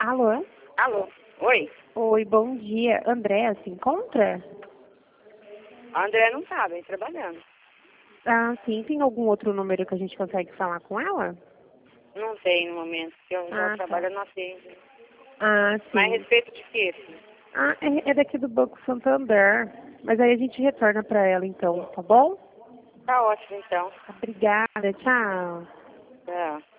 Alô? Alô? Oi? Oi, bom dia. Andréa se encontra? A André não tá, vem trabalhando. Ah, sim. Tem algum outro número que a gente consegue falar com ela? Não tem no momento, porque eu já Ah, tá. trabalho na feira. Ah, Mas a sim. respeito de quê, filho? Ah, é daqui do Banco Santander. Mas aí a gente retorna para ela então, tá bom? Tá ótimo, então. Obrigada, tchau. Tá.